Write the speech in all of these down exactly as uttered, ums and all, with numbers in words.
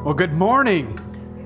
Well, good morning.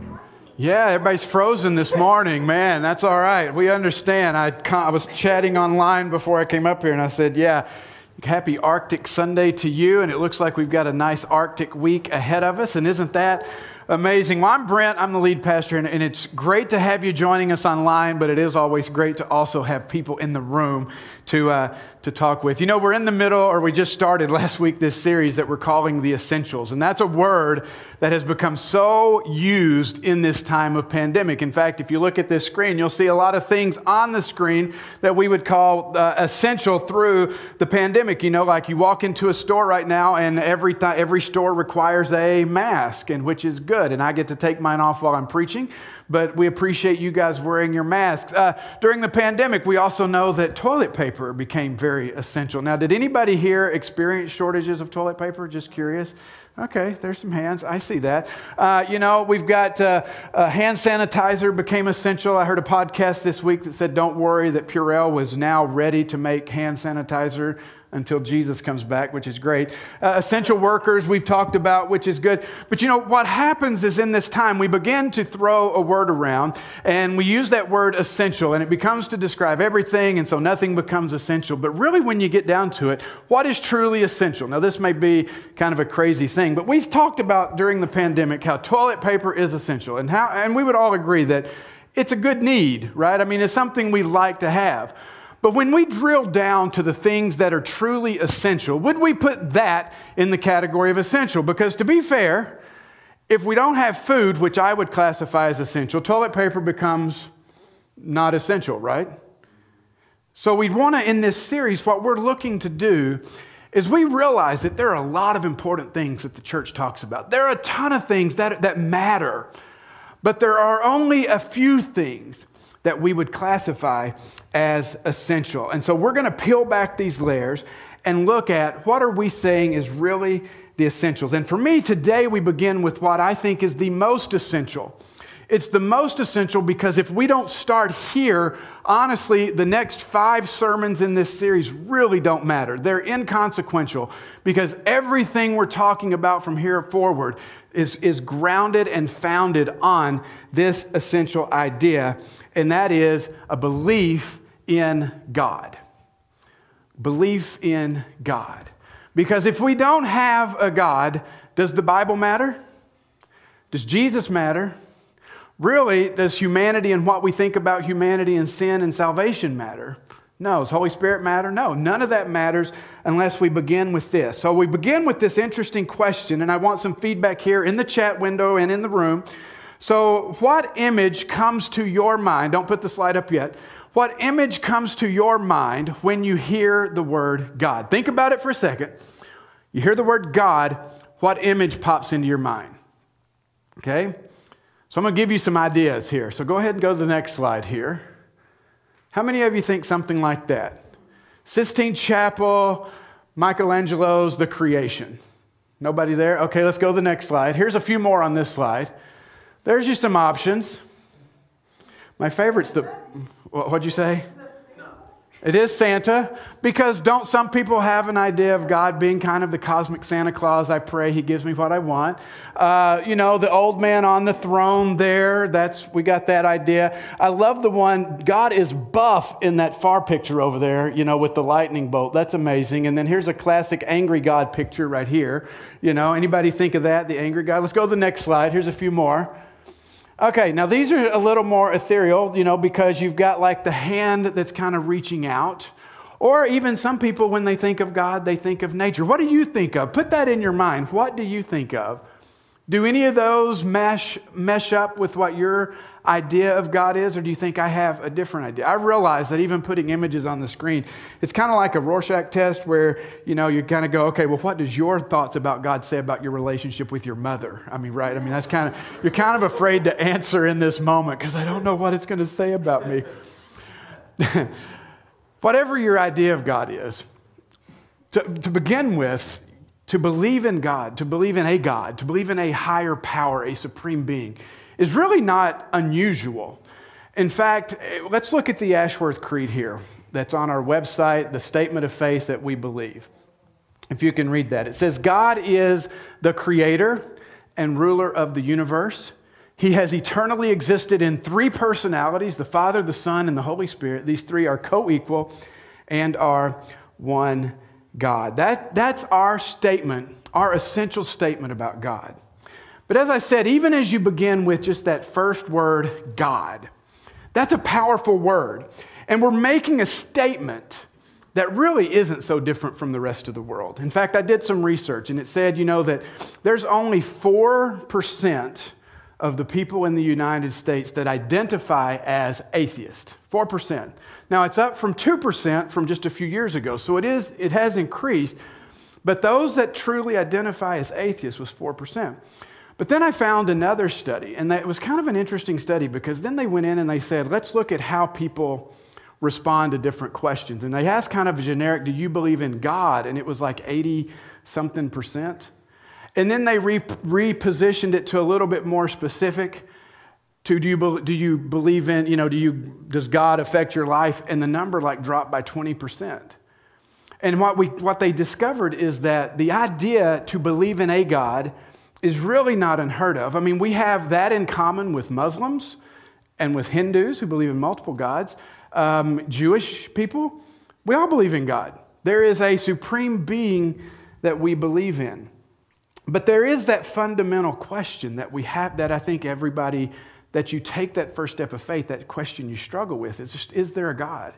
Yeah, everybody's frozen this morning. Man, that's all right. We understand. I, I was chatting online before I came up here, and I said, yeah, happy Arctic Sunday to you. And it looks like we've got a nice Arctic week ahead of us. And isn't that amazing? Well, I'm Brent. I'm the lead pastor, and, and it's great to have you joining us online, but it is always great to also have people in the room to uh, to talk with. You know, we're in the middle, or we just started last week, this series that we're calling The Essentials. And that's a word that has become so used in this time of pandemic. In fact, if you look at this screen, you'll see a lot of things on the screen that we would call uh, essential through the pandemic. You know, like you walk into a store right now, and every th- every store requires a mask, and which is good. And I get to take mine off while I'm preaching, but we appreciate you guys wearing your masks. Uh, during the pandemic, we also know that toilet paper became very essential. Now, did anybody here experience shortages of toilet paper? Just curious. Okay, there's some hands. I see that. Uh, you know, we've got uh, uh, hand sanitizer became essential. I heard a podcast this week that said, don't worry, that Purell was now ready to make hand sanitizer until Jesus comes back, which is great. Uh, essential workers we've talked about, which is good. But you know, what happens is in this time, we begin to throw a word around, and we use that word essential, and it becomes to describe everything, and so nothing becomes essential. But really, when you get down to it, what is truly essential? Now, this may be kind of a crazy thing, but we've talked about during the pandemic how toilet paper is essential, and how, and we would all agree that it's a good need, right? I mean, it's something we like to have. But when we drill down to the things that are truly essential, would we put that in the category of essential? Because to be fair, if we don't have food, which I would classify as essential, toilet paper becomes not essential, right? So we want to, in this series, what we're looking to do is we realize that there are a lot of important things that the church talks about. There are a ton of things that, that matter, but there are only a few things that we would classify as essential. And so we're going to peel back these layers and look at what are we saying is really the essentials. And for me, today we begin with what I think is the most essential. It's the most essential because if we don't start here, honestly, the next five sermons in this series really don't matter. They're inconsequential because everything we're talking about from here forward is, is grounded and founded on this essential idea, and that is a belief in God. Belief in God. Because if we don't have a God, does the Bible matter? Does Jesus matter? Really, does humanity and what we think about humanity and sin and salvation matter? No. Does Holy Spirit matter? No. None of that matters unless we begin with this. So we begin with this interesting question, and I want some feedback here in the chat window and in the room. So what image comes to your mind? Don't put the slide up yet. What image comes to your mind when you hear the word God? Think about it for a second. You hear the word God, what image pops into your mind? Okay? So I'm going to give you some ideas here. So go ahead and go to the next slide here. How many of you think something like that? Sistine Chapel, Michelangelo's The Creation. Nobody there? Okay, let's go to the next slide. Here's a few more on this slide. There's just some options. My favorite's the, what'd you say? It is Santa, because don't some people have an idea of God being kind of the cosmic Santa Claus? I pray he gives me what I want. Uh, you know, the old man on the throne there, that's, we got that idea. I love the one, God is buff in that far picture over there, you know, with the lightning bolt. That's amazing. And then here's a classic angry God picture right here. You know, anybody think of that, the angry God? Let's go to the next slide. Here's a few more. Okay, now these are a little more ethereal, you know, because you've got like the hand that's kind of reaching out. Or even some people, when they think of God, they think of nature. What do you think of? Put that in your mind. What do you think of? Do any of those mesh mesh up with what your idea of God is, or do you think I have a different idea? I realize that even putting images on the screen, it's kind of like a Rorschach test where, you know, you kind of go, okay, well, what does your thoughts about God say about your relationship with your mother? I mean, right? I mean, that's kind of, you're kind of afraid to answer in this moment because I don't know what it's going to say about me. Whatever your idea of God is, to, to begin with, to believe in God, to believe in a God, to believe in a higher power, a supreme being, is really not unusual. In fact, let's look at the Ashworth Creed here that's on our website, the statement of faith that we believe. If you can read that. It says, God is the creator and ruler of the universe. He has eternally existed in three personalities, the Father, the Son, and the Holy Spirit. These three are co-equal and are one God. That, that's our statement, our essential statement about God. But as I said, even as you begin with just that first word, God, that's a powerful word. And we're making a statement that really isn't so different from the rest of the world. In fact, I did some research, and it said, you know, that there's only four percent of the people in the United States that identify as atheist. four percent. Now, it's up from two percent from just a few years ago, so it is it has increased. But those that truly identify as atheists was four percent. But then I found another study, and that was kind of an interesting study because then they went in and they said, let's look at how people respond to different questions. And they asked kind of a generic, do you believe in God? And it was like eighty something percent. And then they re- repositioned it to a little bit more specific to do you, be- do you believe in, you know, do you, does God affect your life? And the number like dropped by twenty percent. And what we what they discovered is that the idea to believe in a God is really not unheard of. I mean, we have that in common with Muslims and with Hindus who believe in multiple gods. Um, Jewish people, we all believe in God. There is a supreme being that we believe in. But there is that fundamental question that we have, that I think everybody, that you take that first step of faith, that question you struggle with is just, is there a God?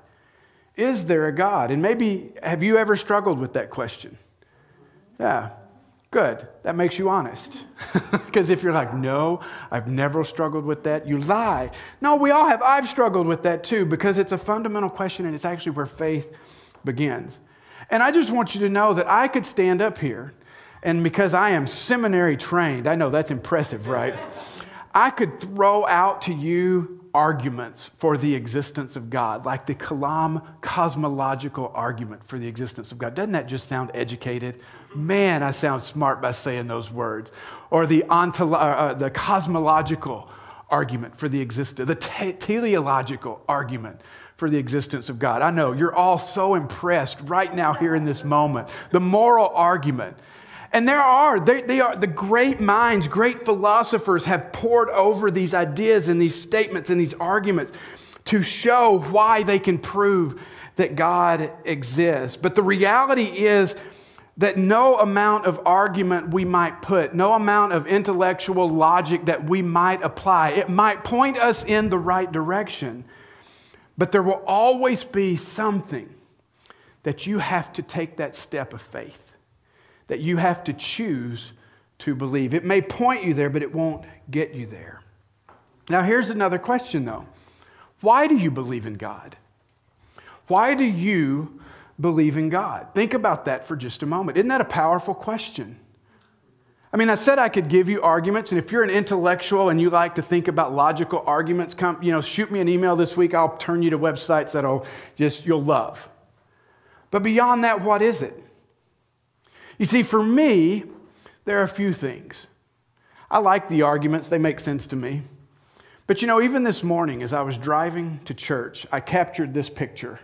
Is there a God? And maybe, have you ever struggled with that question? Yeah, good. That makes you honest. Because if you're like, no, I've never struggled with that, you lie. No, we all have. I've struggled with that too, because it's a fundamental question and it's actually where faith begins. And I just want you to know that I could stand up here, and because I am seminary trained, I know that's impressive, right? I could throw out to you arguments for the existence of God, like the Kalam cosmological argument for the existence of God. Doesn't that just sound educated? Man, I sound smart by saying those words. Or the, ontolo- uh, the cosmological argument for the existence, the te- teleological argument for the existence of God. I know you're all so impressed right now here in this moment. The moral argument. And there are, they, they are, the great minds, great philosophers have poured over these ideas and these statements and these arguments to show why they can prove that God exists. But the reality is that no amount of argument we might put, no amount of intellectual logic that we might apply, it might point us in the right direction, but there will always be something that you have to take that step of faith, that you have to choose to believe. It may point you there, but it won't get you there. Now, here's another question, though. Why do you believe in God? Why do you believe in God? Think about that for just a moment. Isn't that a powerful question? I mean, I said I could give you arguments, and if you're an intellectual and you like to think about logical arguments, come, you know, shoot me an email this week. I'll turn you to websites that'll just, you'll love. But beyond that, what is it? You see, for me, there are a few things. I like the arguments. They make sense to me. But you know, even this morning as I was driving to church, I captured this picture.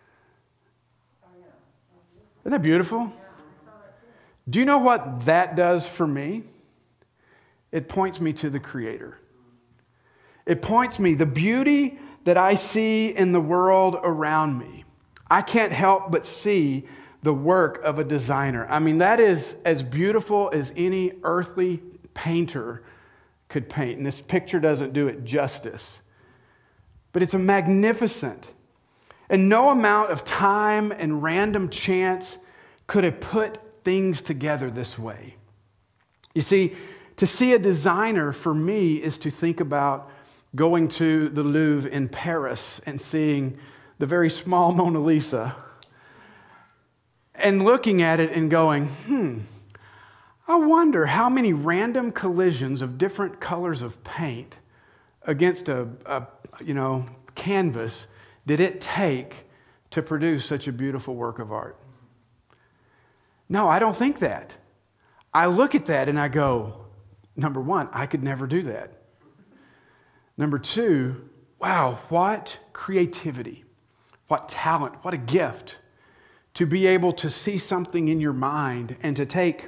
Isn't that beautiful? Do you know what that does for me? It points me to the Creator. It points me, the beauty that I see in the world around me. I can't help but see the work of a designer. I mean, that is as beautiful as any earthly painter could paint. And this picture doesn't do it justice. But it's a magnificent. And no amount of time and random chance could have put things together this way. You see, to see a designer for me is to think about going to the Louvre in Paris and seeing the very small Mona Lisa and looking at it and going, hmm, I wonder how many random collisions of different colors of paint against a, a you know, canvas did it take to produce such a beautiful work of art? No, I don't think that. I look at that and I go, number one, I could never do that. Number two, wow, what creativity, what talent, what a gift to be able to see something in your mind and to take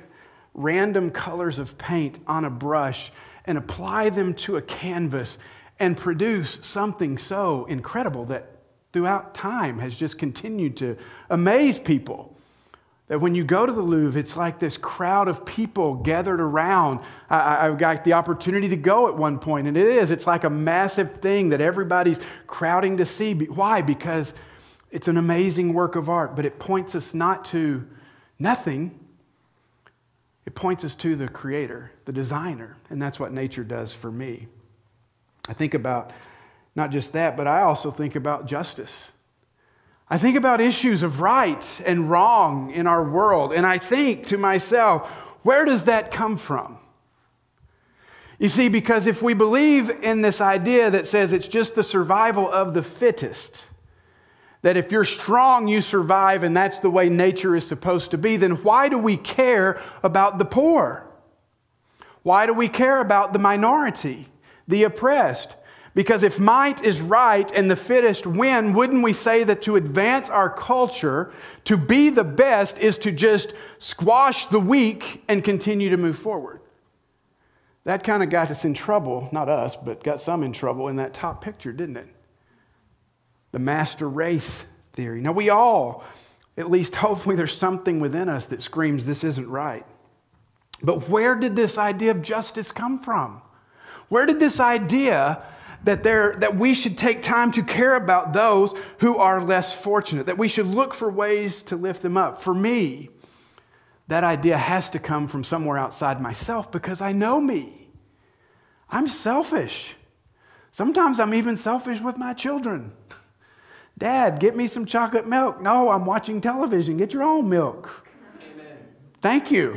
random colors of paint on a brush and apply them to a canvas and produce something so incredible that throughout time has just continued to amaze people. That when you go to the Louvre, it's like this crowd of people gathered around. I, I got the opportunity to go at one point, and it is. It's like a massive thing that everybody's crowding to see. Why? Because it's an amazing work of art, but it points us not to nothing. It points us to the creator, the designer, and that's what nature does for me. I think about not just that, but I also think about justice. I think about issues of right and wrong in our world, and I think to myself, where does that come from? You see, because if we believe in this idea that says it's just the survival of the fittest, that if you're strong, you survive, and that's the way nature is supposed to be, then why do we care about the poor? Why do we care about the minority, the oppressed? Because if might is right and the fittest win, wouldn't we say that to advance our culture, to be the best, is to just squash the weak and continue to move forward? That kind of got us in trouble, not us, but got some in trouble in that top picture, didn't it? The master race theory. Now we all, at least hopefully there's something within us that screams this isn't right. But where did this idea of justice come from? Where did this idea that there that we should take time to care about those who are less fortunate, that we should look for ways to lift them up? For me, that idea has to come from somewhere outside myself because I know me. I'm selfish. Sometimes I'm even selfish with my children. Dad, get me some chocolate milk. No, I'm watching television. Get your own milk. Amen. Thank you.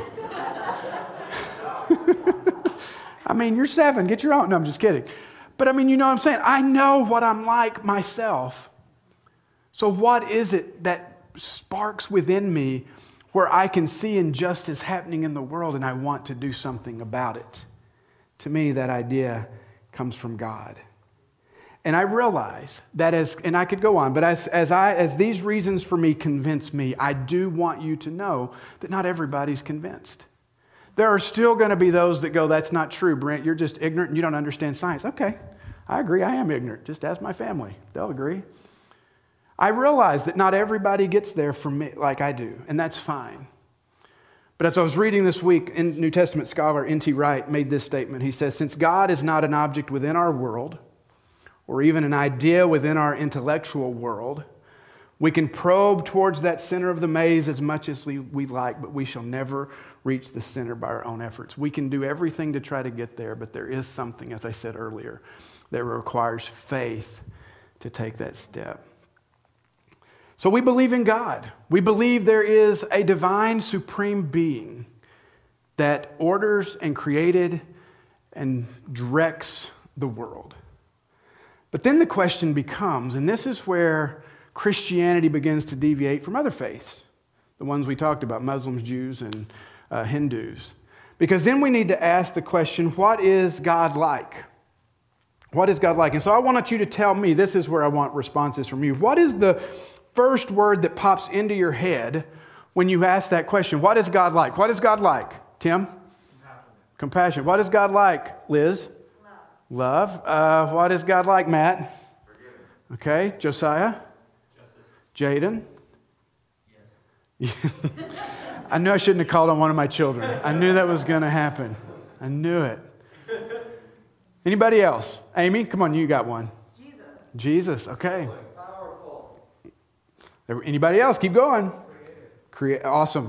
I mean, you're seven. Get your own. No, I'm just kidding. But I mean, you know what I'm saying? I know what I'm like myself. So what is it that sparks within me where I can see injustice happening in the world and I want to do something about it? To me, that idea comes from God. And I realize that as, and I could go on, but as, as, I, as these reasons for me convince me, I do want you to know that not everybody's convinced. There are still going to be those that go, that's not true, Brent. You're just ignorant and you don't understand science. Okay, I agree. I am ignorant. Just ask my family. They'll agree. I realize that not everybody gets there from me like I do, and that's fine. But as I was reading this week, in New Testament scholar N T Wright made this statement. He says, since God is not an object within our world, or even an idea within our intellectual world, we can probe towards that center of the maze as much as we, we like, but we shall never reach the center by our own efforts. We can do everything to try to get there, but there is something, as I said earlier, that requires faith to take that step. So we believe in God. We believe there is a divine supreme being that orders and created and directs the world. But then the question becomes, and this is where Christianity begins to deviate from other faiths, the ones we talked about, Muslims, Jews, and uh, Hindus. Because then we need to ask the question, what is God like? What is God like? And so I want you to tell me, this is where I want responses from you. What is the first word that pops into your head when you ask that question? What is God like? What is God like? Tim? Compassion. Compassion. What is God like? Liz? Love. Love. Uh, what is God like, Matt? Forgiveness. Okay. Josiah? Jaden? Yes. I knew I shouldn't have called on one of my children. I knew that was going to happen. I knew it. Anybody else? Amy, come on, you got one. Jesus. Jesus, okay. Powerful. Anybody else? Keep going. Create. Awesome.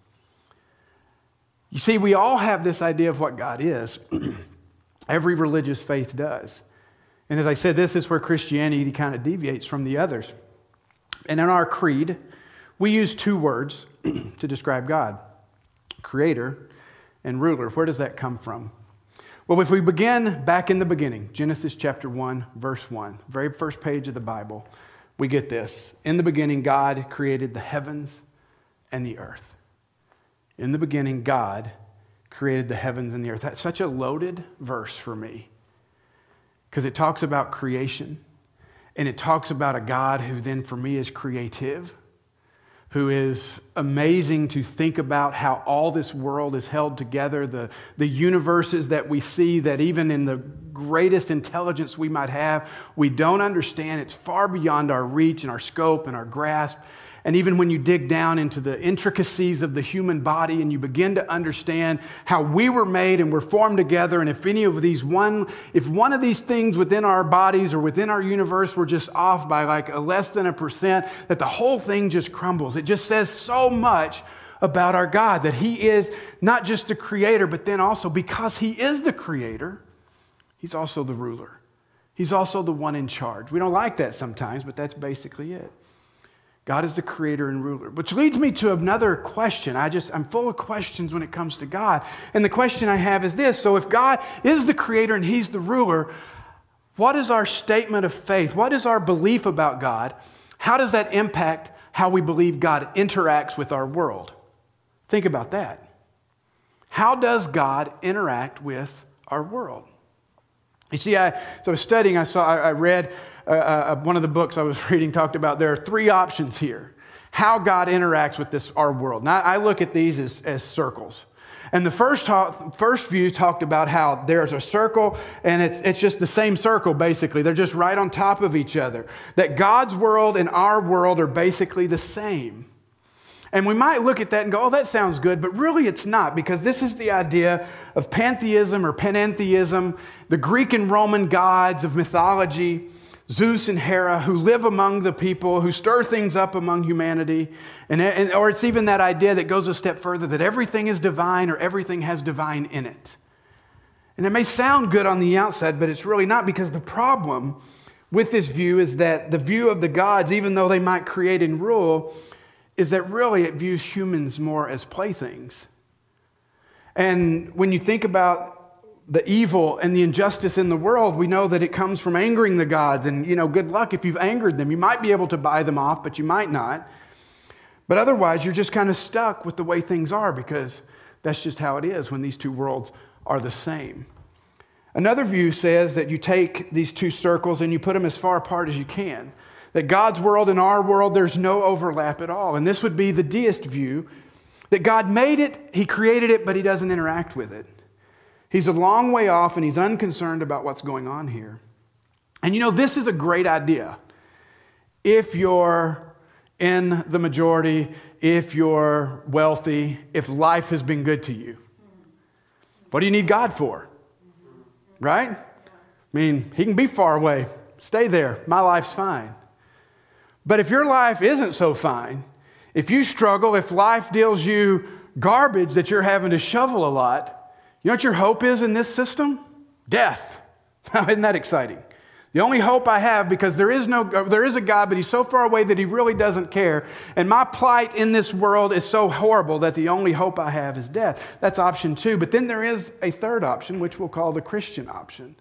You see, we all have this idea of what God is. Every religious faith does. And as I said, this is where Christianity kind of deviates from the others. And in our creed, we use two words to describe God, creator and ruler. Where does that come from? Well, if we begin back in the beginning, Genesis chapter one, verse one, very first page of the Bible, we get this. In the beginning, God created the heavens and the earth. In the beginning, God created the heavens and the earth. That's such a loaded verse for me because it talks about creation. And it talks about a God who then for me is creative, who is amazing to think about how all this world is held together, the, the universes that we see, that even in the greatest intelligence we might have, we don't understand. It's far beyond our reach and our scope and our grasp. And even when you dig down into the intricacies of the human body and you begin to understand how we were made and we're formed together, and if any of these one, if one of these things within our bodies or within our universe were just off by like a less than a percent, that the whole thing just crumbles. It just says so much about our God, that He is not just the creator, but then also because He is the creator, He's also the ruler. He's also the one in charge. We don't like that sometimes, but that's basically it. God is the creator and ruler, which leads me to another question. I just, I'm full of questions when it comes to God. And the question I have is this. So if God is the creator and He's the ruler, what is our statement of faith? What is our belief about God? How does that impact how we believe God interacts with our world? Think about that. How does God interact with our world? You see, I, so I was studying, I saw, I, I read uh, uh, one of the books I was reading talked about there are three options here. How God interacts with this, our world. Now, I look at these as, as circles. And the first, talk, first view talked about how there's a circle and it's, it's just the same circle, basically. They're just right on top of each other. That God's world and our world are basically the same. And we might look at that and go, oh, that sounds good, but really it's not, because this is the idea of pantheism or panentheism, the Greek and Roman gods of mythology, Zeus and Hera, who live among the people, who stir things up among humanity. And, and, or it's even that idea that goes a step further, that everything is divine or everything has divine in it. And it may sound good on the outside, but it's really not, because the problem with this view is that the view of the gods, even though they might create and rule, is that really it views humans more as playthings. And when you think about the evil and the injustice in the world, we know that it comes from angering the gods. And, you know, good luck if you've angered them. You might be able to buy them off, but you might not. But otherwise, you're just kind of stuck with the way things are, because that's just how it is when these two worlds are the same. Another view says that you take these two circles and you put them as far apart as you can. That God's world and our world, there's no overlap at all. And this would be the deist view, that God made it, He created it, but He doesn't interact with it. He's a long way off and He's unconcerned about what's going on here. And you know, this is a great idea. If you're in the majority, if you're wealthy, if life has been good to you, what do you need God for? Right? I mean, He can be far away. Stay there. My life's fine. But if your life isn't so fine, if you struggle, if life deals you garbage that you're having to shovel a lot, you know what your hope is in this system? Death. Isn't that exciting? The only hope I have, because there is no, there is a God, but He's so far away that He really doesn't care. And my plight in this world is so horrible that the only hope I have is death. That's option two. But then there is a third option, which we'll call the Christian option.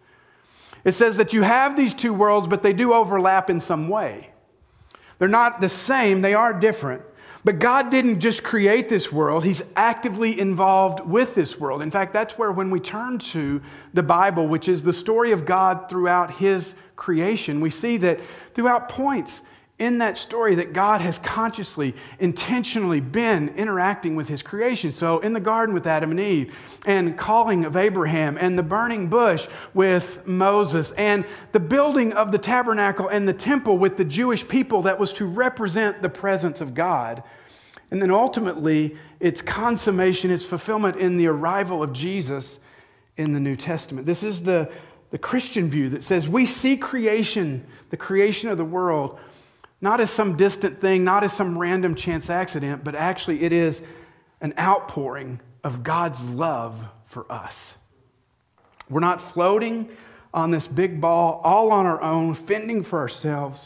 It says that you have these two worlds, but they do overlap in some way. They're not the same, they are different. But God didn't just create this world, He's actively involved with this world. In fact, that's where when we turn to the Bible, which is the story of God throughout His creation, we see that throughout points in that story that God has consciously, intentionally been interacting with His creation. So in the garden with Adam and Eve, and calling of Abraham, and the burning bush with Moses, and the building of the tabernacle and the temple with the Jewish people that was to represent the presence of God. And then ultimately, its consummation, its fulfillment in the arrival of Jesus in the New Testament. This is the, the Christian view that says we see creation, the creation of the world, not as some distant thing, not as some random chance accident, but actually it is an outpouring of God's love for us. We're not floating on this big ball all on our own, fending for ourselves.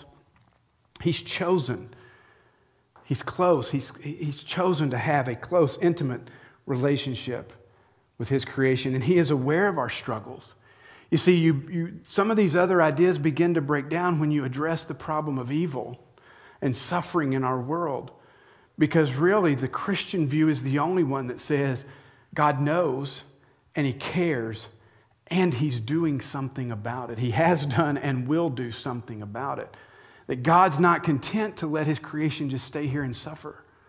He's chosen. He's close. He's, he's chosen to have a close, intimate relationship with His creation, and He is aware of our struggles. You see, you, you, some of these other ideas begin to break down when you address the problem of evil and suffering in our world. Because really, the Christian view is the only one that says God knows and He cares and He's doing something about it. He has done and will do something about it. That God's not content to let His creation just stay here and suffer.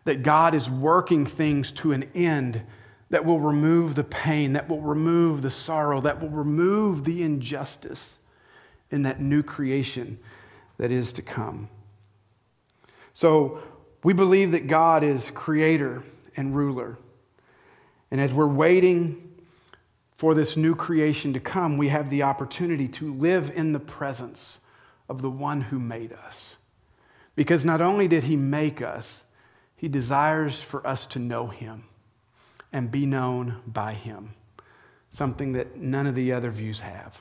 that God is working things to an end that will remove the pain, that will remove the sorrow, that will remove the injustice in that new creation that is to come. So we believe that God is creator and ruler. And as we're waiting for this new creation to come, we have the opportunity to live in the presence of the one who made us. Because not only did he make us, he desires for us to know him and be known by him, something that none of the other views have.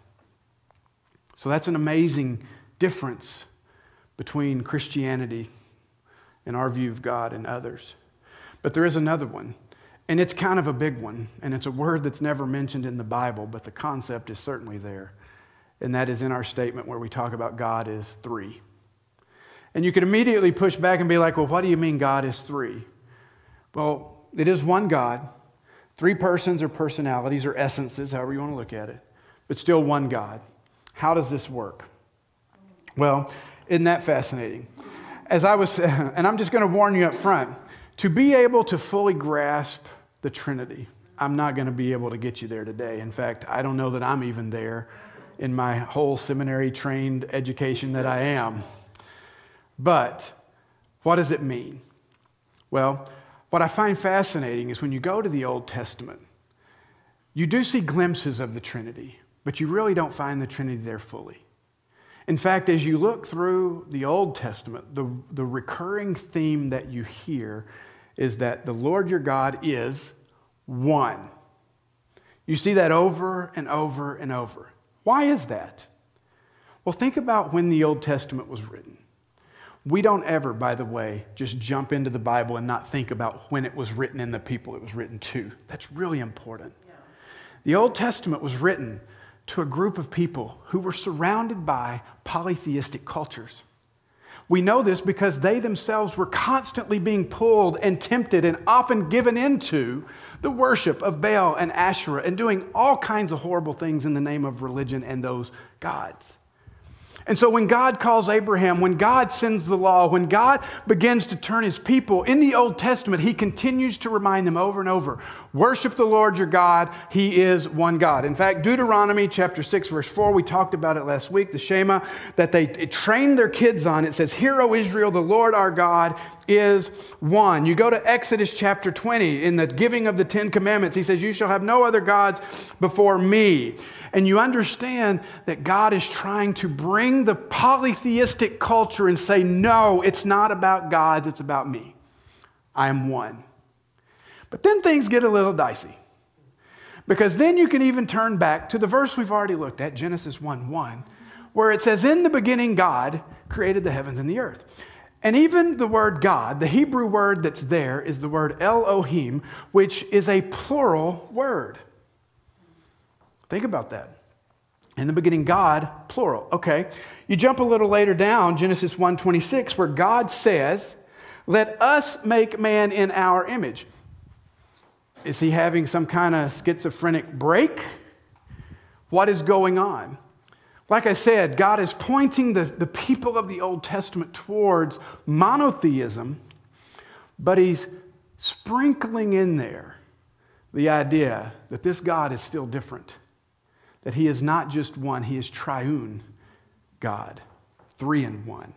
So that's an amazing difference between Christianity and our view of God and others. But there is another one, and it's kind of a big one, and it's a word that's never mentioned in the Bible, but the concept is certainly there. And that is in our statement where we talk about God is three. And you could immediately push back and be like, well, what do you mean God is three? Well, it is one God, three persons or personalities or essences, however you want to look at it, but still one God. How does this work? Well, isn't that fascinating? As I was, and I'm just going to warn you up front, to be able to fully grasp the Trinity, I'm not going to be able to get you there today. In fact, I don't know that I'm even there in my whole seminary-trained education that I am. But what does it mean? Well, what I find fascinating is when you go to the Old Testament, you do see glimpses of the Trinity, but you really don't find the Trinity there fully. In fact, as you look through the Old Testament, the, the recurring theme that you hear is that the Lord your God is one. You see that over and over and over. Why is that? Well, think about when the Old Testament was written. We don't ever, by the way, just jump into the Bible and not think about when it was written and the people it was written to. That's really important. Yeah. The Old Testament was written to a group of people who were surrounded by polytheistic cultures. We know this because they themselves were constantly being pulled and tempted and often given into the worship of Baal and Asherah and doing all kinds of horrible things in the name of religion and those gods. And so when God calls Abraham, when God sends the law, when God begins to turn his people in the Old Testament, he continues to remind them over and over, worship the Lord your God, he is one God. In fact, Deuteronomy chapter six, verse four, we talked about it last week, the Shema, that they trained their kids on. It says, hear, O Israel, the Lord our God is one. You go to Exodus chapter twenty, in the giving of the Ten Commandments, he says, you shall have no other gods before me. And you understand that God is trying to bring the polytheistic culture and say, no, it's not about gods, it's about me. I am one. But then things get a little dicey. Because then you can even turn back to the verse we've already looked at, Genesis one one, where it says, in the beginning God created the heavens and the earth. And even the word God, the Hebrew word that's there is the word Elohim, which is a plural word. Think about that. In the beginning, God, plural. Okay. You jump a little later down, Genesis one twenty-six, where God says, let us make man in our image. Is he having some kind of schizophrenic break? What is going on? Like I said, God is pointing the, the people of the Old Testament towards monotheism, but he's sprinkling in there the idea that this God is still different. That he is not just one, he is triune God, three in one.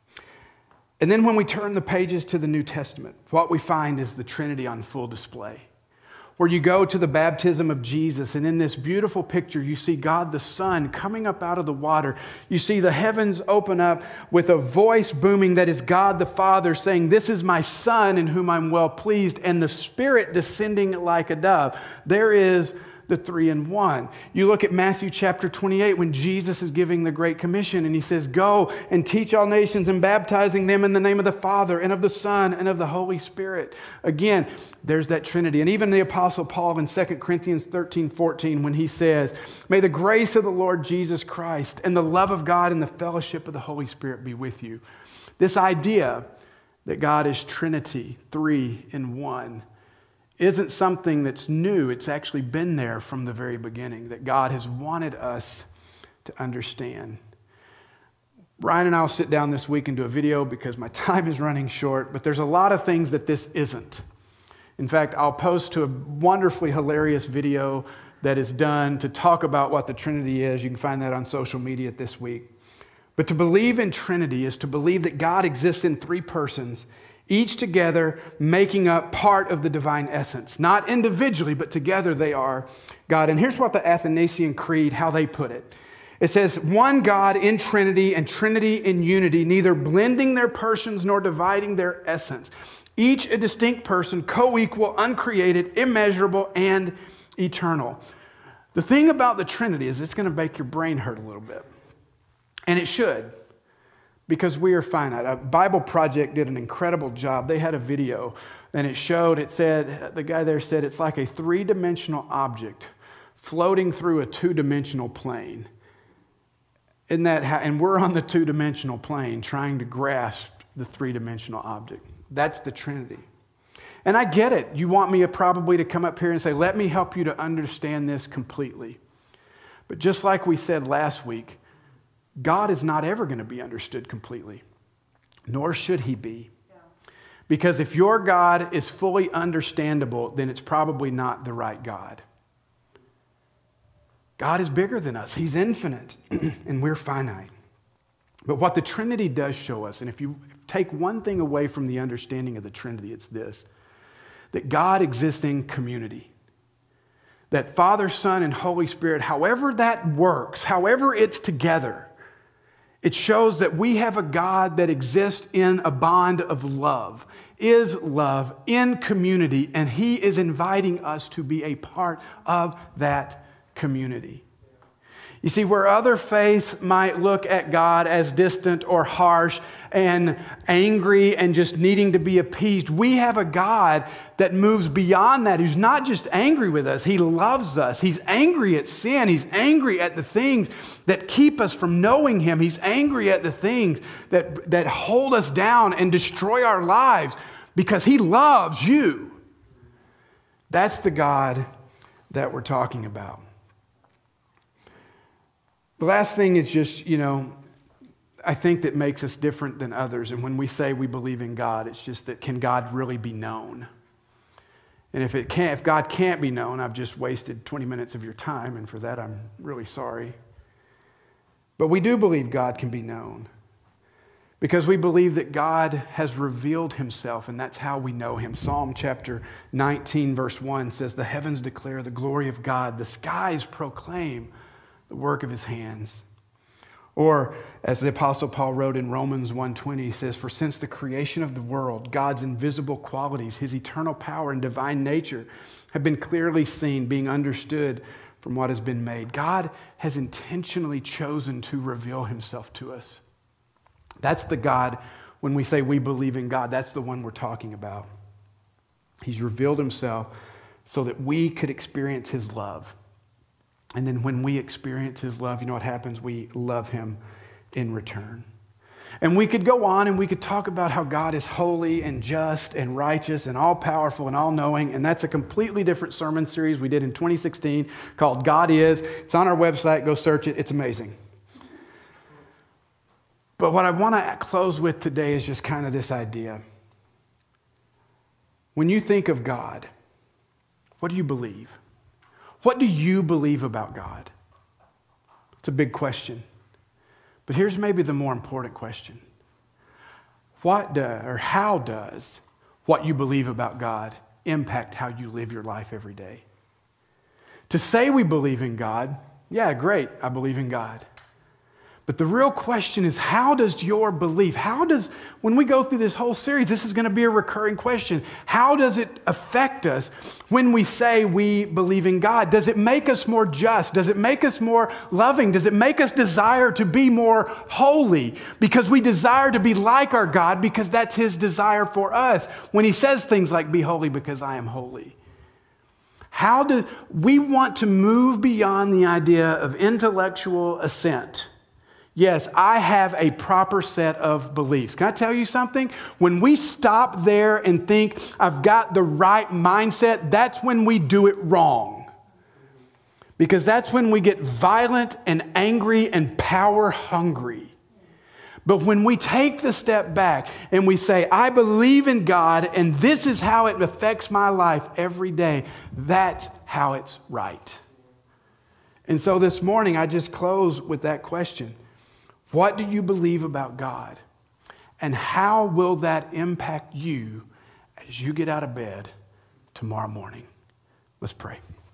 And then when we turn the pages to the New Testament, what we find is the Trinity on full display. Where you go to the baptism of Jesus, and in this beautiful picture, you see God the Son coming up out of the water. You see the heavens open up with a voice booming that is God the Father saying, this is my Son in whom I'm well pleased, and the Spirit descending like a dove. There is the three in one. You look at Matthew chapter twenty-eight when Jesus is giving the Great Commission and he says, go and teach all nations and baptizing them in the name of the Father and of the Son and of the Holy Spirit. Again, there's that Trinity. And even the Apostle Paul in Second Corinthians thirteen fourteen when he says, may the grace of the Lord Jesus Christ and the love of God and the fellowship of the Holy Spirit be with you. This idea that God is Trinity, three in one, isn't something that's new. It's actually been there from the very beginning, that God has wanted us to understand. Brian and I will sit down this week and do a video because my time is running short, but there's a lot of things that this isn't. In fact, I'll post to a wonderfully hilarious video that is done to talk about what the Trinity is. You can find that on social media this week. But to believe in Trinity is to believe that God exists in three persons, each together making up part of the divine essence. Not individually, but together they are God. And here's what the Athanasian Creed, how they put it. It says, one God in Trinity and Trinity in unity, neither blending their persons nor dividing their essence. Each a distinct person, co-equal, uncreated, immeasurable, and eternal. The thing about the Trinity is it's going to make your brain hurt a little bit. And it should, because we are finite. A Bible Project did an incredible job. They had a video, and it showed, it said, the guy there said, it's like a three-dimensional object floating through a two-dimensional plane. Isn't that how, and we're on the two-dimensional plane trying to grasp the three-dimensional object. That's the Trinity. And I get it. You want me probably to come up here and say, let me help you to understand this completely. But just like we said last week, God is not ever going to be understood completely, nor should he be. Because if your God is fully understandable, then it's probably not the right God. God is bigger than us. He's infinite, and we're finite. But what the Trinity does show us, and if you take one thing away from the understanding of the Trinity, it's this, that God exists in community. That Father, Son, and Holy Spirit, however that works, however it's together, it shows that we have a God that exists in a bond of love, is love, in community, and he is inviting us to be a part of that community. You see, where other faiths might look at God as distant or harsh and angry and just needing to be appeased, we have a God that moves beyond that, who's not just angry with us, he loves us. He's angry at sin. He's angry at the things that keep us from knowing him. He's angry at the things that, that hold us down and destroy our lives because he loves you. That's the God that we're talking about. The last thing is just, you know, I think that makes us different than others. And when we say we believe in God, it's just that can God really be known? And if it can't, if God can't be known, I've just wasted twenty minutes of your time, and for that I'm really sorry. But we do believe God can be known because we believe that God has revealed himself, and that's how we know him. Psalm chapter nineteen, verse one says, "The heavens declare the glory of God, the skies proclaim the work of his hands." Or as the Apostle Paul wrote in Romans one twenty, he says, "For since the creation of the world, God's invisible qualities, his eternal power and divine nature have been clearly seen, being understood from what has been made." God has intentionally chosen to reveal himself to us. That's the God, when we say we believe in God, that's the one we're talking about. He's revealed himself so that we could experience his love. And then when we experience his love, you know what happens? We love him in return. And we could go on and we could talk about how God is holy and just and righteous and all-powerful and all-knowing. And that's a completely different sermon series we did in twenty sixteen called God Is. It's on our website. Go search it. It's amazing. But what I want to close with today is just kind of this idea. When you think of God, what do you believe? What do you believe about God? It's a big question. But here's maybe the more important question. What do, or how does what you believe about God impact how you live your life every day? To say we believe in God, yeah, great, I believe in God. But the real question is, how does your belief, how does, when we go through this whole series, this is going to be a recurring question. How does it affect us when we say we believe in God? Does it make us more just? Does it make us more loving? Does it make us desire to be more holy? Because we desire to be like our God because that's his desire for us. When he says things like, "Be holy because I am holy." How do we want to move beyond the idea of intellectual assent? Yes, I have a proper set of beliefs. Can I tell you something? When we stop there and think, I've got the right mindset, that's when we do it wrong. Because that's when we get violent and angry and power hungry. But when we take the step back and we say, I believe in God and this is how it affects my life every day, that's how it's right. And so this morning, I just close with that question. What do you believe about God? And how will that impact you as you get out of bed tomorrow morning? Let's pray.